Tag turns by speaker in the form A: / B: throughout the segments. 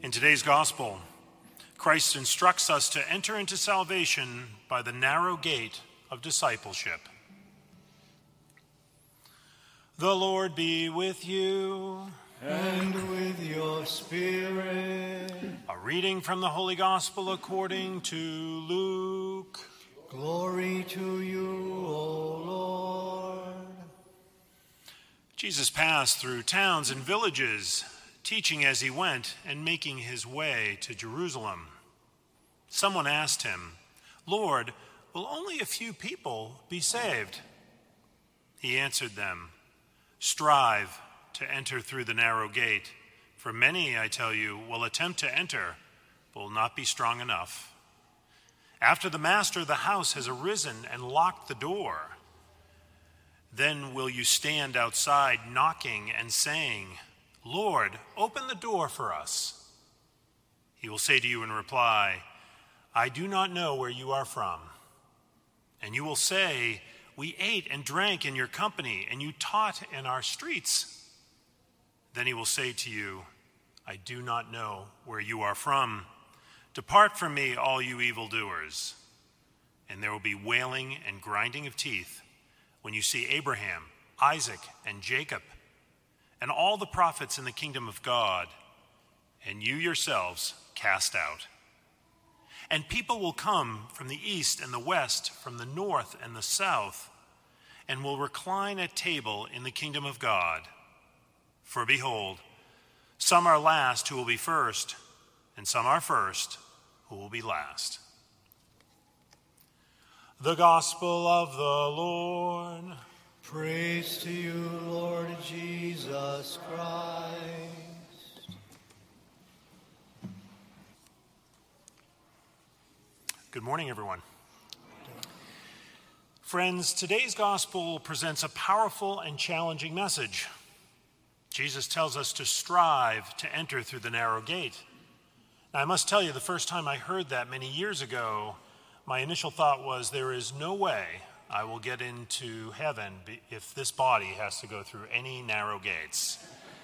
A: In today's gospel, Christ instructs us to enter into salvation by the narrow gate of discipleship. The Lord be with you.
B: And with your spirit.
A: A reading from the Holy Gospel according to Luke.
B: Glory to you, O Lord.
A: Jesus passed through towns and villages, teaching as he went and making his way to Jerusalem. Someone asked him, "Lord, will only a few people be saved?" He answered them, "Strive to enter through the narrow gate, for many, I tell you, will attempt to enter, but will not be strong enough. After the master of the house has arisen and locked the door, then will you stand outside knocking and saying, 'Lord, open the door for us.' He will say to you in reply, 'I do not know where you are from.' And you will say, 'We ate and drank in your company, and you taught in our streets.' Then he will say to you, 'I do not know where you are from. Depart from me, all you evildoers.' And there will be wailing and grinding of teeth when you see Abraham, Isaac, and Jacob, and all the prophets in the kingdom of God, and you yourselves cast out. And people will come from the east and the west, from the north and the south, and will recline at table in the kingdom of God. For behold, some are last who will be first, and some are first who will be last." The Gospel of the Lord.
B: Praise to you, Lord Jesus Christ.
A: Good morning, everyone. Friends, today's gospel presents a powerful and challenging message. Jesus tells us to strive to enter through the narrow gate. Now, I must tell you, the first time I heard that many years ago, my initial thought was, there is no way I will get into heaven if this body has to go through any narrow gates.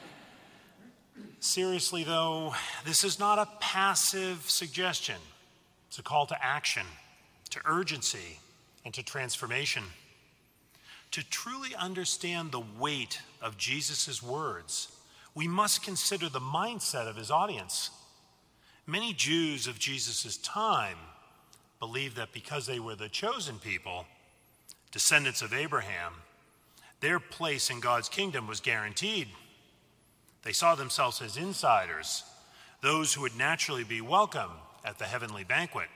A: Seriously, though, this is not a passive suggestion. It's a call to action, to urgency, and to transformation. To truly understand the weight of Jesus' words, we must consider the mindset of his audience. Many Jews of Jesus' time believed that because they were the chosen people, descendants of Abraham, their place in God's kingdom was guaranteed. They saw themselves as insiders, those who would naturally be welcome at the heavenly banquet.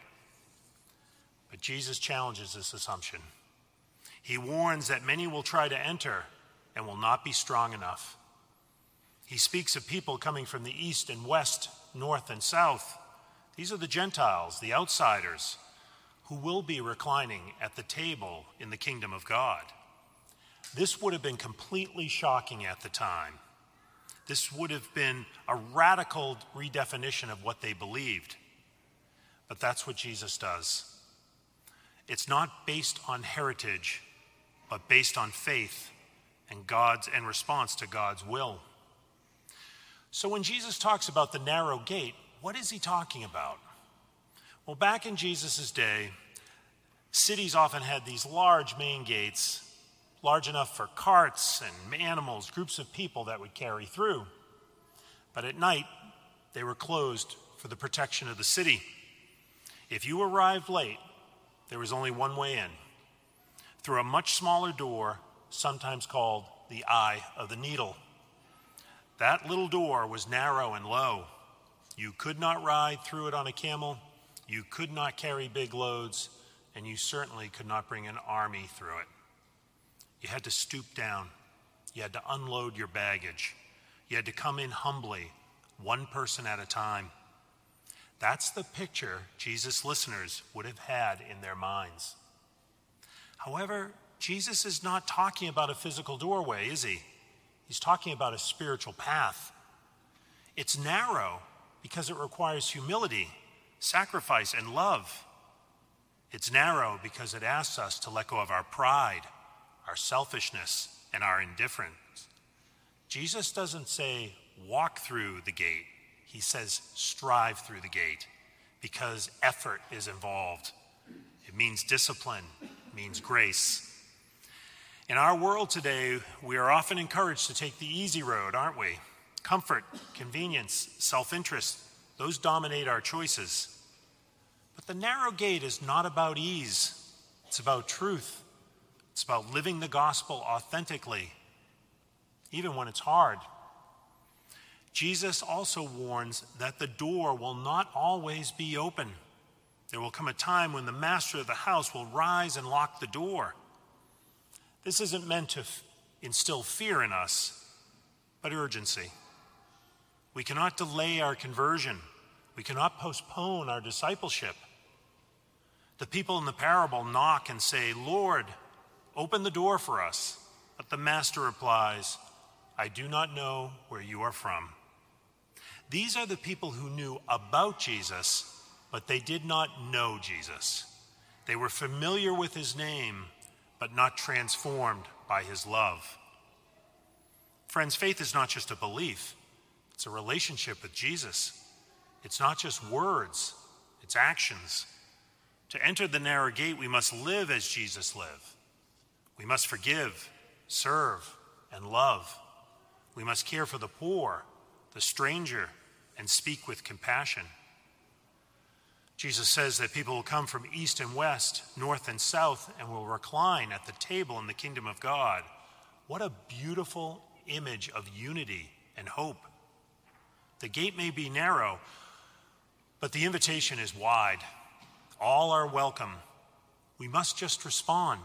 A: But Jesus challenges this assumption. He warns that many will try to enter and will not be strong enough. He speaks of people coming from the east and west, north and south. These are the Gentiles, the outsiders, who will be reclining at the table in the kingdom of God. This would have been completely shocking at the time. This would have been a radical redefinition of what they believed. But that's what Jesus does. It's not based on heritage, but based on faith and response to God's will. So when Jesus talks about the narrow gate, what is he talking about? Well, back in Jesus' day, cities often had these large main gates, large enough for carts and animals, groups of people that would carry through. But at night, they were closed for the protection of the city. If you arrived late, there was only one way in, through a much smaller door, sometimes called the Eye of the Needle. That little door was narrow and low. You could not ride through it on a camel, you could not carry big loads, and you certainly could not bring an army through it. You had to stoop down. You had to unload your baggage. You had to come in humbly, one person at a time. That's the picture Jesus' listeners would have had in their minds. However, Jesus is not talking about a physical doorway, is he? He's talking about a spiritual path. It's narrow because it requires humility, sacrifice, and love. It's narrow because it asks us to let go of our pride, our selfishness, and our indifference. Jesus doesn't say, walk through the gate. He says, strive through the gate, because effort is involved. It means discipline, it means grace. In our world today, we are often encouraged to take the easy road, aren't we? Comfort, convenience, self-interest, those dominate our choices. But the narrow gate is not about ease. It's about truth. It's about living the gospel authentically, even when it's hard. Jesus also warns that the door will not always be open. There will come a time when the master of the house will rise and lock the door. This isn't meant to instill fear in us, but urgency. We cannot delay our conversion. We cannot postpone our discipleship. The people in the parable knock and say, "Lord, open the door for us." But the master replies, "I do not know where you are from." These are the people who knew about Jesus, but they did not know Jesus. They were familiar with his name, but not transformed by his love. Friends, faith is not just a belief. It's a relationship with Jesus. It's not just words, it's actions. To enter the narrow gate, we must live as Jesus lived. We must forgive, serve, and love. We must care for the poor, the stranger, and speak with compassion. Jesus says that people will come from east and west, north and south, and will recline at the table in the kingdom of God. What a beautiful image of unity and hope. The gate may be narrow, but the invitation is wide. All are welcome. We must just respond.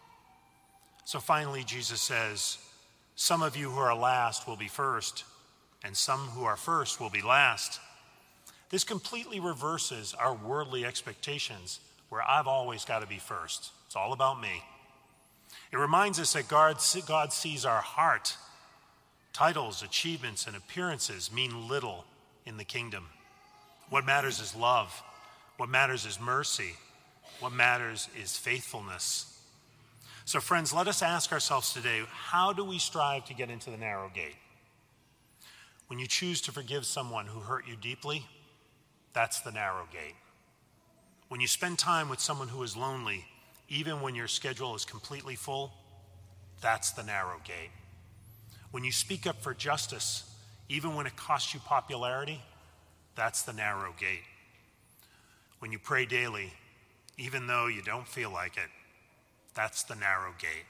A: So finally, Jesus says, some of you who are last will be first, and some who are first will be last. This completely reverses our worldly expectations, where I've always got to be first. It's all about me. It reminds us that God sees our heart. Titles, achievements, and appearances mean little in the kingdom. What matters is love. What matters is mercy. What matters is faithfulness. So friends, let us ask ourselves today, how do we strive to get into the narrow gate? When you choose to forgive someone who hurt you deeply, that's the narrow gate. When you spend time with someone who is lonely, even when your schedule is completely full, that's the narrow gate. When you speak up for justice, even when it costs you popularity, that's the narrow gate. When you pray daily, even though you don't feel like it, that's the narrow gate.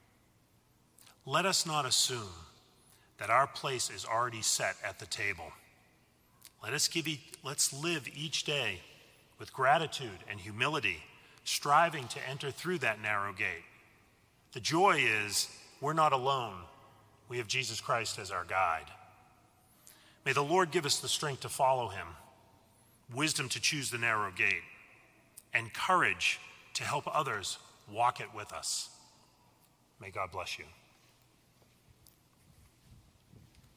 A: Let us not assume that our place is already set at the table. Let's live each day with gratitude and humility, striving to enter through that narrow gate. The joy is we're not alone. We have Jesus Christ as our guide. May the Lord give us the strength to follow him, wisdom to choose the narrow gate, and courage to help others walk it with us. May God bless you.